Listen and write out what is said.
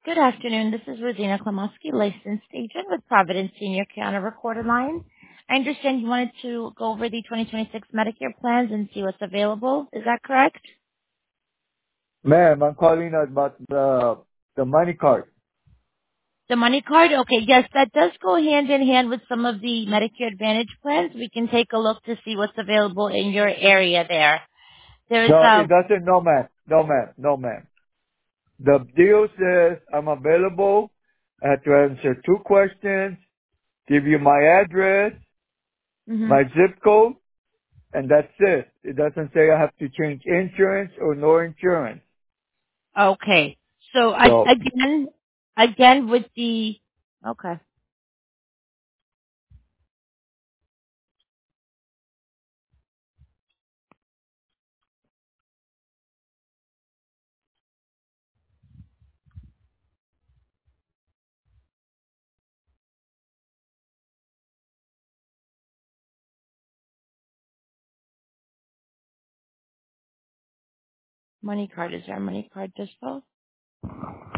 Good afternoon. This is Rosina Klemowski, licensed agent with Providence Senior Care on a recorded line. I understand you wanted to go over the 2026 Medicare plans and see what's available. Is that correct? Ma'am, I'm calling about the money card. The money card? Okay, yes, that does go hand in hand with some of the Medicare Advantage plans. We can take a look to see what's available in your area there. There's, No, it doesn't. No, ma'am. No, ma'am. No, ma'am. The deal says I'm available. I have to answer two questions, give you my address, mhm. my zip code, and that's it. It doesn't say I have to change insurance or no insurance. Okay. So So, again with the, okay. Money card, is there a money card dispo?